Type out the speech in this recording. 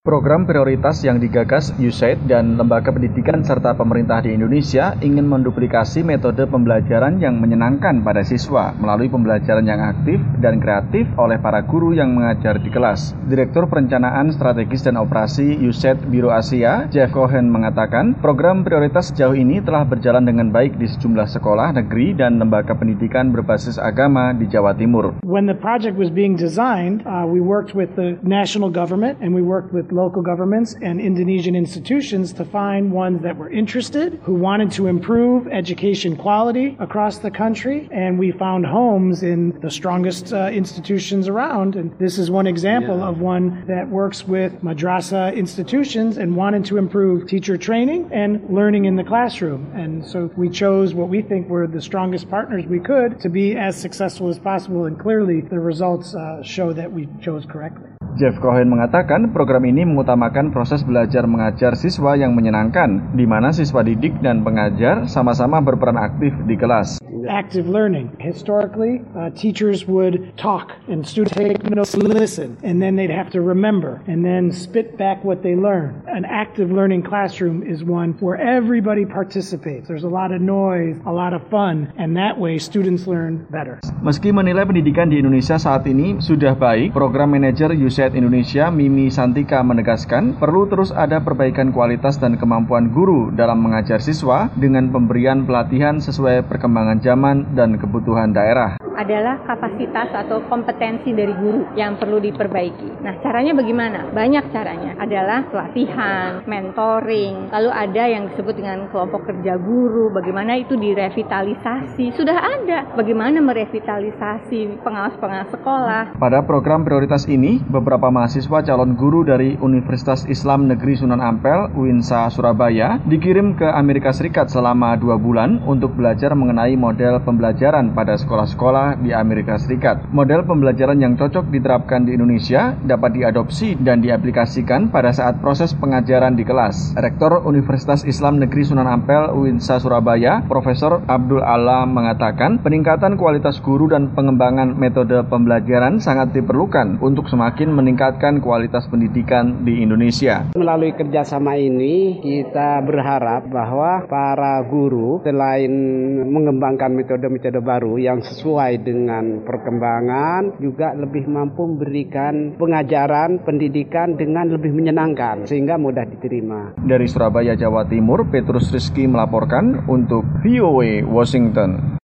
Program prioritas yang digagas USAID dan lembaga pendidikan serta pemerintah di Indonesia ingin menduplikasi metode pembelajaran yang menyenangkan pada siswa melalui pembelajaran yang aktif dan kreatif oleh para guru yang mengajar di kelas. Direktur Perencanaan Strategis dan Operasi USAID Biro Asia, Jeff Cohen mengatakan, program prioritas sejauh ini telah berjalan dengan baik di sejumlah sekolah negeri dan lembaga pendidikan berbasis agama di Jawa Timur. When the project was being designed, we worked with the national government and we worked with local governments and Indonesian institutions to find ones that were interested, who wanted to improve education quality across the country, and we found homes in the strongest institutions around. And this is one example of one that works with madrasah institutions and wanted to improve teacher training and learning in the classroom. And so we chose what we think were the strongest partners we could to be as successful as possible, and clearly the results show that we chose correctly. Jeff Cohen mengatakan program ini mengutamakan proses belajar mengajar siswa yang menyenangkan, di mana siswa didik dan pengajar sama-sama berperan aktif di kelas. Active learning. Historically, teachers would talk and students take notes, listen, and then they'd have to remember and then spit back what they learned. An active learning classroom is one where everybody participates. There's a lot of noise, a lot of fun, and that way students learn better. Meski menilai pendidikan di Indonesia saat ini sudah baik, Program Manajer USAID Indonesia Mimi Santika menegaskan perlu terus ada perbaikan kualitas dan kemampuan guru dalam mengajar siswa dengan pemberian pelatihan sesuai perkembangan zaman dan kebutuhan daerah. Adalah kapasitas atau kompetensi dari guru yang perlu diperbaiki. Nah, caranya bagaimana? Banyak caranya. Adalah pelatihan, mentoring, lalu ada yang disebut dengan kelompok kerja guru, bagaimana itu direvitalisasi. Sudah ada bagaimana merevitalisasi pengawas-pengawas sekolah. Pada program prioritas ini, beberapa mahasiswa calon guru dari Universitas Islam Negeri Sunan Ampel, UINSA Surabaya, dikirim ke Amerika Serikat selama 2 bulan untuk belajar mengenai model pembelajaran pada sekolah-sekolah di Amerika Serikat. Model pembelajaran yang cocok diterapkan di Indonesia dapat diadopsi dan diaplikasikan pada saat proses pengajaran di kelas. Rektor Universitas Islam Negeri Sunan Ampel, UINSA Surabaya, Profesor Abdul Alam mengatakan peningkatan kualitas guru dan pengembangan metode pembelajaran sangat diperlukan untuk semakin meningkatkan kualitas pendidikan di Indonesia. Melalui kerjasama ini, kita berharap bahwa para guru selain mengembangkan metode-metode baru yang sesuai dengan perkembangan, juga lebih mampu memberikan pengajaran, pendidikan dengan lebih menyenangkan, sehingga mudah diterima. Dari Surabaya, Jawa Timur, Petrus Rizky melaporkan untuk VOA Washington.